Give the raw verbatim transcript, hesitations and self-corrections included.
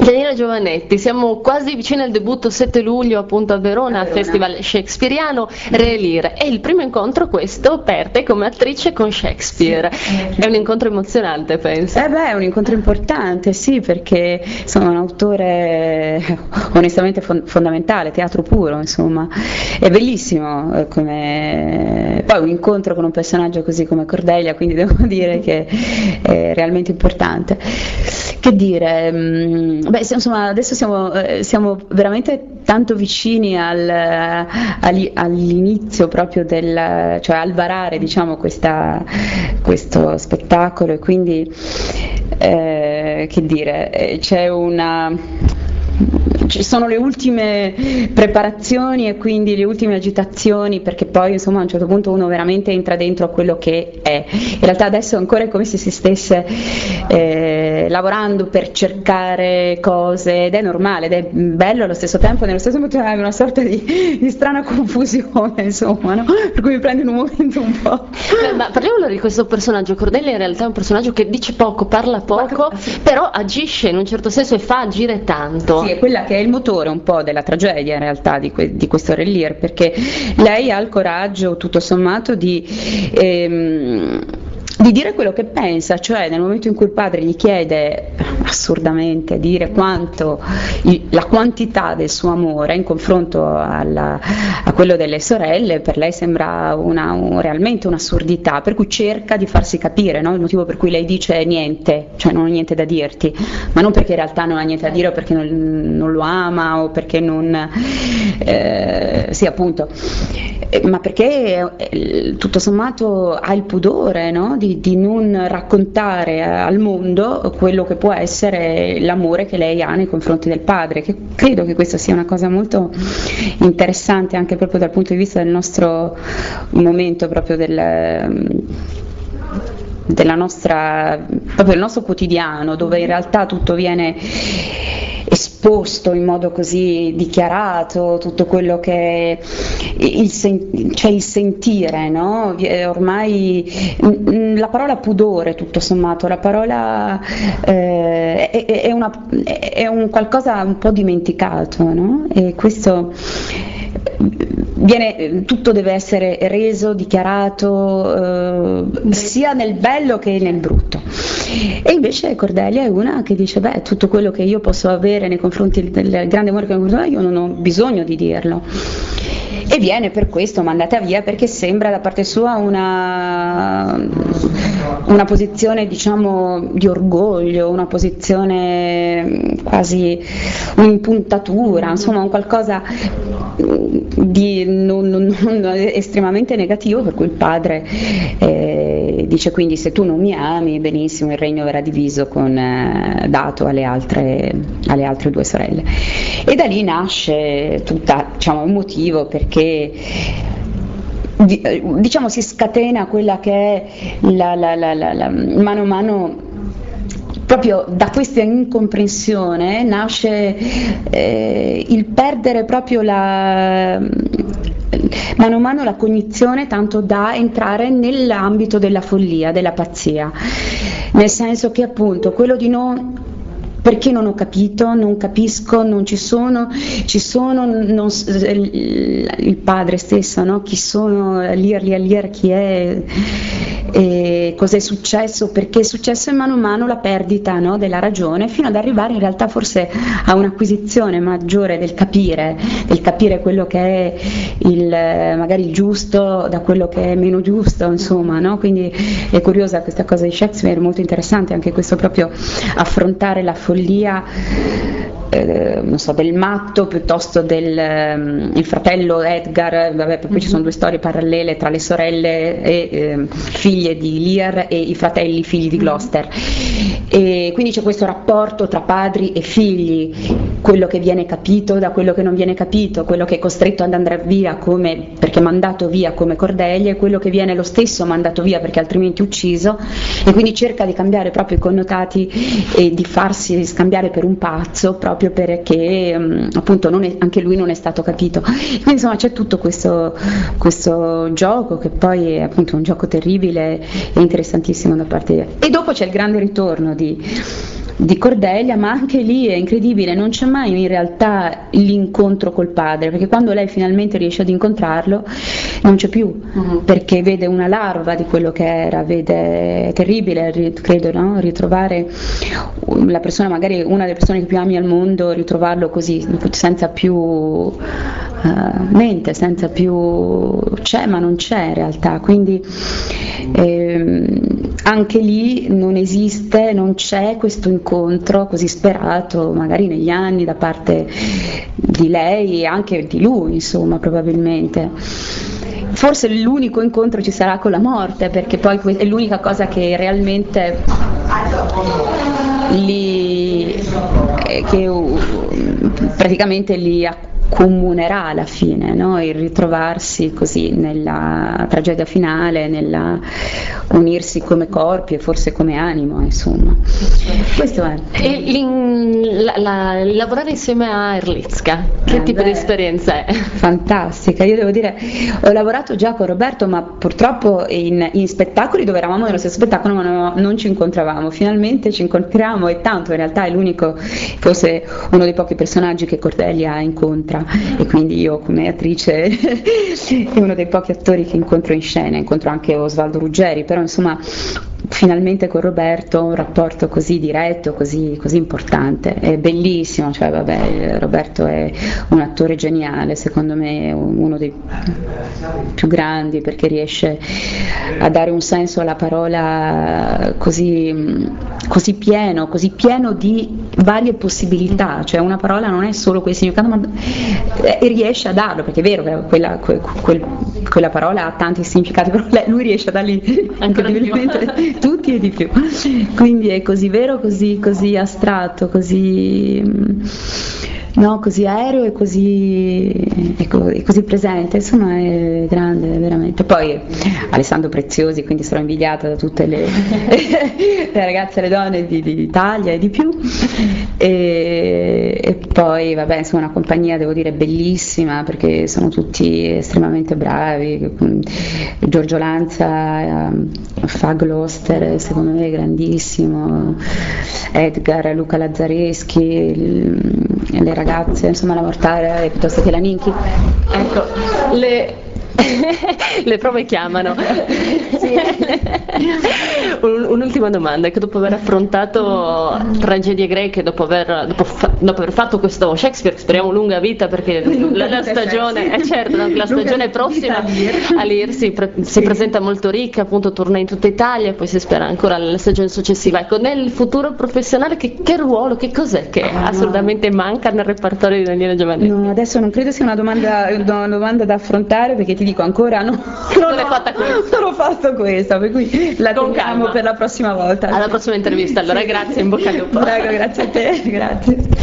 Daniela Giovannetti, siamo quasi vicini al debutto sette luglio appunto a Verona, a Verona. Festival Shakespeariano Re Lear. È il primo incontro questo per te come attrice con Shakespeare. Sì. È un incontro emozionante, penso. Eh beh, è un incontro importante, sì, perché sono un autore onestamente fon- fondamentale, teatro puro, insomma. È bellissimo, eh, come... poi un incontro con un personaggio così come Cordelia, quindi devo dire che è realmente importante. Che dire, mh, beh, se- insomma, adesso siamo, eh, siamo veramente tanto vicini al, agli- all'inizio proprio del, cioè al varare, diciamo, questa, questo spettacolo, e quindi eh, che dire, eh, c'è una ci sono le ultime preparazioni e quindi le ultime agitazioni, perché poi insomma a un certo punto uno veramente entra dentro a quello che è. In realtà adesso ancora è come se si stesse eh, lavorando per cercare cose, ed è normale, ed è bello allo stesso tempo, nello stesso momento è una sorta di, di strana confusione, insomma, no? Per cui mi prende in un momento un po'. Beh, ma parliamo allora di questo personaggio. Cordelia in realtà è un personaggio che dice poco, parla poco, però agisce in un certo senso e fa agire tanto. Sì, è quella che è il motore un po' della tragedia in realtà di, que- di questo Re Lear, perché lei ha il coraggio tutto sommato di, ehm, di dire quello che pensa, cioè nel momento in cui il padre gli chiede assurdamente di dire quanto il- la quantità del suo amore in confronto alla- a quello delle sorelle, per lei sembra una, un- realmente un'assurdità, per cui cerca di farsi capire, no? Il motivo per cui lei dice niente, cioè non ho niente da dirti, ma non perché in realtà non ha niente da dire o perché non, non lo ama o perché non eh, sì, appunto, eh, ma perché eh, tutto sommato ha il pudore, no? di, di non raccontare al mondo quello che può essere l'amore che lei ha nei confronti del padre, che credo che questa sia una cosa molto interessante anche proprio dal punto di vista del nostro momento, proprio del della nostra, proprio del nostro quotidiano, dove in realtà tutto viene esposto in modo così dichiarato, tutto quello che è il, sen- cioè il sentire, no? Ormai mh, la parola pudore, tutto sommato, la parola eh, è, è, una, è un qualcosa un po' dimenticato, no? E questo viene, tutto deve essere reso, dichiarato, eh, sia nel bello che nel brutto. E invece Cordelia è una che dice, beh, tutto quello che io posso avere nei confronti del grande amore che ho, io non ho bisogno di dirlo. E viene per questo mandata via, perché sembra da parte sua una, una posizione, diciamo, di orgoglio, una posizione quasi un'impuntatura, insomma un qualcosa di non, non, non estremamente negativo, per cui il padre eh, dice quindi se tu non mi ami, benissimo, il regno verrà diviso con eh, dato alle altre, alle altre due sorelle. E da lì nasce tutta, diciamo, un motivo perché diciamo si scatena quella che è la, la, la, la, la mano a mano. Proprio da questa incomprensione nasce eh, il perdere proprio la, mano a mano la cognizione, tanto da entrare nell'ambito della follia, della pazzia, nel senso che appunto quello di non... Perché non ho capito, non capisco, non ci sono, ci sono non, il padre stesso, no? Chi sono Lear, Lear, Lear, chi è, e cos'è successo, perché è successo in mano a mano la perdita, no? Della ragione, fino ad arrivare in realtà forse a un'acquisizione maggiore del capire, del capire quello che è il, magari il giusto da quello che è meno giusto, insomma, no? Quindi è curiosa questa cosa di Shakespeare, molto interessante anche questo, proprio affrontare la follia, eh, non so, del matto piuttosto del um, il fratello Edgar, vabbè, poi ci sono due storie parallele tra le sorelle e, eh, figlie di Lear e i fratelli figli di Gloucester, e quindi c'è questo rapporto tra padri e figli, quello che viene capito da quello che non viene capito, quello che è costretto ad andare via come, perché è mandato via come Cordelia, e quello che viene lo stesso mandato via perché altrimenti ucciso, e quindi cerca di cambiare proprio i connotati e di farsi scambiare per un pazzo proprio perché um, appunto non è, anche lui non è stato capito. Quindi insomma c'è tutto questo, questo gioco che poi è appunto un gioco terribile e interessantissimo da parte di... E dopo c'è il grande ritorno di di Cordelia, ma anche lì è incredibile, non c'è mai in realtà l'incontro col padre, perché quando lei finalmente riesce ad incontrarlo non c'è più, uh-huh. perché vede una larva di quello che era, vede, è terribile, credo, no? Ritrovare la persona, magari una delle persone che più ami al mondo, ritrovarlo così, senza più uh, mente, senza più c'è ma non c'è in realtà, quindi ehm, anche lì non esiste, non c'è questo incontro così sperato magari negli anni da parte di lei e anche di lui, insomma, probabilmente. Forse l'unico incontro ci sarà con la morte, perché poi è l'unica cosa che realmente li, che praticamente li accomunerà alla fine, no? Il ritrovarsi così nella tragedia finale, nella unirsi come corpi e forse come animo, insomma. Questo è. E la, la, lavorare insieme a Erlicka, che eh, tipo beh, di esperienza è? Fantastica, io devo dire, ho lavorato già con Roberto, ma purtroppo in, in spettacoli dove eravamo nello stesso spettacolo ma no, non ci incontravamo, finalmente ci incontriamo e tanto, in realtà è l'unico, forse uno dei pochi personaggi che Cordelia incontra e quindi io come attrice è uno dei pochi attori che incontro in scena, incontro anche Osvaldo Ruggeri, però insomma finalmente con Roberto un rapporto così diretto, così, così importante, è bellissimo, cioè vabbè, Roberto è un attore geniale, secondo me uno dei più grandi perché riesce a dare un senso alla parola così, così pieno, così pieno di varie possibilità, cioè una parola non è solo quel significato, ma e riesce a darlo, perché è vero che quella, quel, quel, quella parola ha tanti significati, però lui riesce a darli incredibilmente tutti e di più, quindi è così vero, così, così astratto, così, no, così aereo e così, e co- e così presente, insomma è grande veramente. Poi Alessandro Preziosi, quindi sarò invidiata da tutte le, le ragazze e le donne di, di Italia e di più, e, e poi vabbè, insomma, una compagnia devo dire bellissima perché sono tutti estremamente bravi. Giorgio Lanza fa Gloucester, secondo me è grandissimo, Edgar, Luca Lazzareschi, le ragazze, insomma la Mortara piuttosto che la Ninchi. Ecco, le le prove chiamano. Sì. Un, un'ultima domanda, che dopo aver affrontato tragedie greche, dopo aver, dopo, fa, dopo aver fatto questo Shakespeare, speriamo lunga vita perché la, la stagione, eh certo, la stagione prossima a Lear si, pre, si presenta molto ricca, appunto torna in tutta Italia, poi si spera ancora la stagione successiva. Ecco, nel futuro professionale che, che ruolo, che cos'è che ah, assolutamente no. manca nel repertorio di Daniele Giovannetti? No, adesso non credo sia una domanda, una domanda da affrontare perché ti dico ancora no, non, non, ho, fatta non ho fatto questa, per cui la teniamo per la prossima volta. Alla prossima intervista, allora grazie, in bocca al lupo. Prego, grazie a te, grazie.